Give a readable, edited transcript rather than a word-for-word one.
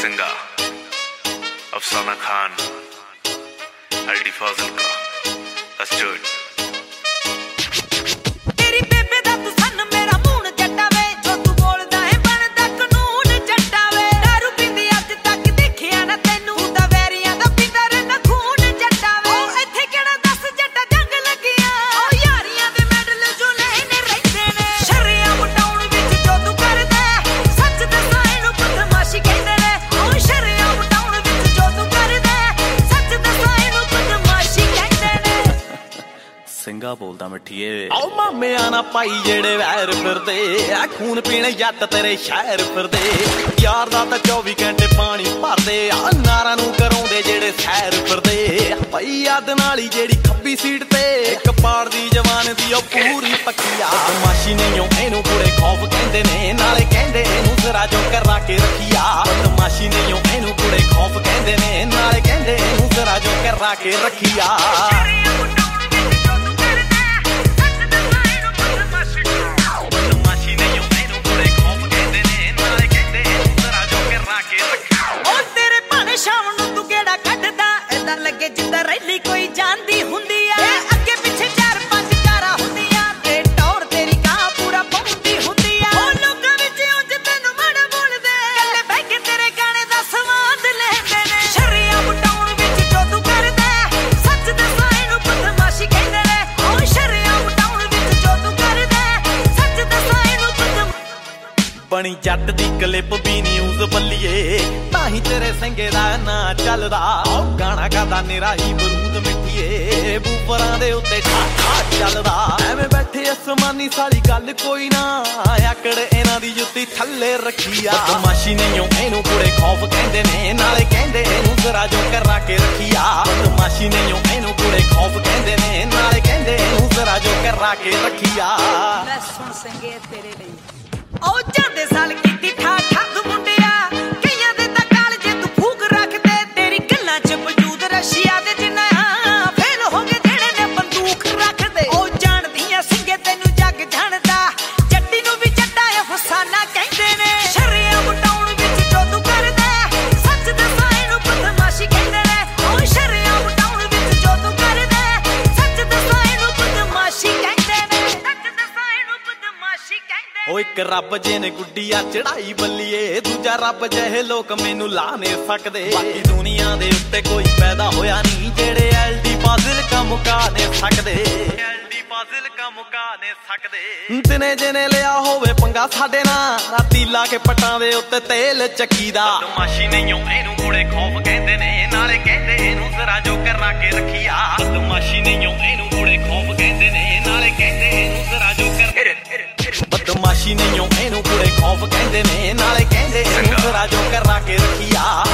सिंगा, अफसाना खान, आईडी फाजिल का, let's do it। ਸਿੰਘਾ ਬੋਲਦਾ ਮਿੱਠੀਏ ਆਓ ਮਾਮਿਆਂ ਨਾ ਪਾਈ ਜਿਹੜੇ ਵੈਰ ਫਿਰਦੇ ਆ ਖੂਨ ਪੀਣੇ ਜੱਟ ਤੇਰੇ ਸ਼ਹਿਰ ਫਿਰਦੇ ਯਾਰ ਦਾ ਤਾਂ 24 ਘੰਟੇ ਪਾਣੀ ਭਰਦੇ ਆ ਨਾਰਾਂ ਨੂੰ ਕਰਾਉਂਦੇ ਜਿਹੜੇ ਸੈਰ ਫਿਰਦੇ ਪਈ ਯਾਦ ਨਾਲੀ ਜਿਹੜੀ ਖੱਬੀ ਸੀਟ ਤੇ ਇੱਕ ਪਾੜ ਦੀ ਜਵਾਨ ਦੀ ਉਹ ਪੂਰੀ ਪੱਕੀ ਆ ਬਦਮਾਸ਼ੀ ਨਹੀਂ ਇਹਨੂੰ ਪੂਰੇ ਖੌਫ ਕਹਿੰਦੇ ਨੇ ਨਾਲੇ ਕਹਿੰਦੇ ਇਹਨੂੰ ਜ਼ਰਾ ਜੋ ਕਰਾ ਕੇ ਰੱਖੀਆ ਬਦਮਾਸ਼ੀ ਨਹੀਂ ਇਹਨੂੰ ਪੂਰੇ ਖੌਫ ਕਹਿੰਦੇ ਨੇ ਨਾਲੇ ਕਹਿੰਦੇ ਇਹਨੂੰ ਜ਼ਰਾ ਜੋ ਕਰਾ ਕੇ ਰੱਖੀਆ ਸ਼ਾਮ ਨੂੰ ਤੂੰ ਕਿਹੜਾ ਕੱਢਦਾ ਏਦਾਂ ਲੱਗੇ ਜਿੱਦਾਂ ਰੈਲੀ ਕੋਈ ਜਾਂਦੀ ਹੁੰਦੀ ਆ ਅੱਗੇ ਪਿੱਛੇ 4-5 ਕਾਰਾਂ ਹੁੰਦੀਆਂ ਤੇ ਟੌਰ ਤੇਰੀ ਕਾਂ ਪੂਰਾ ਪਾਉਂਦੀ ਹੁੰਦੀ ਆ ਉਹ ਲੋਕਾਂ ਵਿੱਚ ਉਂਝ ਤੈਨੂੰ ਮਾੜਾ ਬੋਲਦੇ ਗੱਲੇ ਬਹਿ ਕੇ ਤੇਰੇ ਗਾਣੇ ਦਾ ਸਵਾਦ ਲੈਂਦੇ ਨੇ ਸ਼ਰੀਆਂ ਬਟਾਉਣ ਵਿੱਚ ਜੋ ਤੂੰ ਕਰਦਾ ਸੱਚ ਦੱਸਾਂ ਇਹਨੂੰ ਬਦਮਾਸ਼ੀ ਕਹਿੰਦੇ ਨੇ ਉਹ ਸ਼ਰੀਆਂ ਬਟਾਉਣ ਵਿੱਚ ਜੋ ਤੂੰ ਕਰਦਾ ਸੱਚ ਦੱਸਾਂ ਇਹਨੂੰ ਬਣੀ ਜੱਟ ਦੀ ਕਲਿੱਪ ਵੀ ਨਿਊਜ਼ ਬੱਲੀਏ ਤਾਂ ਹੀ ਤੇਰੇ ਸਿੰਘੇ ਦਾ ਨਾਂ ਚੱਲਦਾ ਗਾਣਾ ਗਾਦਾ ਨਿਰਾ ਹੀ ਬਰੂਦ ਮਿੱਠੀਏ ਬੂਫਰਾਂ ਦੇ ਉੱਤੇ ਠਾਠਾ ਚੱਲਦਾ ਐਵੇਂ ਬੈਠੇ ਅਸਮਾਨੀ ਸਾਲੀ ਗੱਲ ਕੋਈ ਨਾ ਆਕੜ ਇਹਨਾਂ ਦੀ ਜੁੱਤੀ ਥੱਲੇ ਰੱਖੀ ਆ ਬਦਮਾਸ਼ੀ ਨਹੀਂ ਇਹਨੂੰ ਪੂਰੇ ਖੌਫ ਕਹਿੰਦੇ ਨੇ ਨਾਲੇ ਕਹਿੰਦੇ ਇਹਨੂੰ ਜ਼ਰਾ ਜੋ ਕਰਾ ਕੇ ਰੱਖੀਆ ਬਦਮਾਸ਼ੀ ਨਹੀਂ ਇਹਨੂੰ ਪੂਰੇ ਖੌਫ ਕਹਿੰਦੇ ਨੇ ਨਾਲੇ ਕਹਿੰਦੇ ਇਹਨੂੰ ਜ਼ਰਾ ਜੋ ਕਰਾ ਕੇ ਰੱਖੀਆ ਲੈ ਸੁਣ ਸਿੰਘੇ ਤੇਰੇ ਲਈ ਉਹ ਜਾਂਦੇ ਸਾਲ ਕੀਤੀ ਠਾਠਾ ਤੂੰ ਮੁੰਡਿਆ ਕਈਆਂ ਦੇ ਤਾਂ ਕਾਲ ਜੇ ਤੂੰ ਫੂਕ ਰੱਖਦੇ ਤੇਰੀ ਗੱਲਾਂ 'ਚ ਵਜੂਦ ਰਸ਼ੀਆ ਦੇ ਜਿੰਨਾ ਫੇਲ ਹੋ ਗਏ ਜਿਹੜੇ ਨੇ ਬੰਦੂਕ ਰੱਖਦੇ ਉਹ ਜਾਣਦੀਆਂ ਸਿੰਘੇ ਤੈਨੂੰ ਜੱਗ ਜਾਣਦਾ ਜੱਟੀ ਨੂੰ ਵੀ ਜੱਟਾ ਅਫਸਾਨਾ ਕਹਿੰਦੇ ਨੇ ਸ਼ਰੀਆਂ ਬਟਾਉਣ ਵਿੱਚ ਜੋ ਤੂੰ ਕਰਦਾ ਸੱਚ ਦੱਸਾਂ ਇਹਨੂੰ ਬਦਮਾਸ਼ੀ ਕਹਿੰਦੇ ਨੇ ਉਹ ਸ਼ਰੀਆਂ ਬਟਾਉਣ ਵਿੱਚ ਜੋ ਤੂੰ ਕਰਦਾ ਸੱਚ ਦੱਸਾਂ ਇਹਨੂੰ ਬਦਮਾਸ਼ੀ ਕਹਿੰਦੇ ਨੇ ਸੱਚ ਦੱਸਾਂ ਇਹਨੂੰ ਬਦਮਾਸ਼ੀ ਕਹਿੰਦੇ ਉਹ ਇੱਕ ਰੱਬ ਜੇ ਨੇ ਗੁੱਡੀਆ ਚੜਾਈ ਬੱਲੀਏ ਦੂਜਾ ਰੱਬ ਜਿਹੇ ਲੋਕ ਮੈਨੂੰ ਲਾ ਨਹੀਂ ਸਕਦੇ ਬਾਕੀ ਦੁਨੀਆ ਦੇ ਉੱਤੇ ਕੋਈ ਪੈਦਾ ਹੋਇਆ ਨਹੀਂ ਜਿਹੜੇ ਐਲਡੀ ਫਾਜ਼ਿਲ ਕਾ ਮੁਕਾ ਨਹੀਂ ਸਕਦੇ ਐਲਡੀ ਫਾਜ਼ਿਲ ਕਾ ਮੁਕਾ ਨਹੀਂ ਸਕਦੇ ਦਿਨੇ ਜਿਹਨੇ ਲਿਆ ਹੋਵੇ ਪੰਗਾ ਸਾਡੇ ਨਾਲ ਰਾਤੀ ਲਾ ਕੇ ਪਟਾਂ ਦੇ ਉੱਤੇ ਤੇਲ ਚੱਕੀ ਦਾ ਬਦਮਾਸ਼ੀ ਨਹੀਂ ਇਹਨੂੰ ਕੋਲੇ ਖੌਫ ਕਹਿੰਦੇ ਨੇ ਨਾਲੇ ਕਹਿੰਦੇ ਇਹਨੂੰ ਜ਼ਰਾ ਜੋ ਕਰਾ ਕੇ ਰੱਖੀਆ ਬਦਮਾਸ਼ੀ ਨਹੀਂ ਇਹਨੂੰ ਕੋਲੇ ਖੌਫ ਕਹਿੰਦੇ ਨੇ ਨਾਲੇ ਕਹਿੰਦੇ ਇਹਨੂੰ ਜ਼ਰਾ ਜੋ ਬਦਮਾਸ਼ੀ ਨਹੀਂ ਇਹਨੂੰ ਪੂਰੇ ਖੌਫ ਕਹਿੰਦੇ ਨੇ ਨਾਲੇ ਕਹਿੰਦੇ ਇਹਨੂੰ ਜ਼ਰਾ ਜੋ ਕਰਾ ਕੇ ਰੱਖੀਆ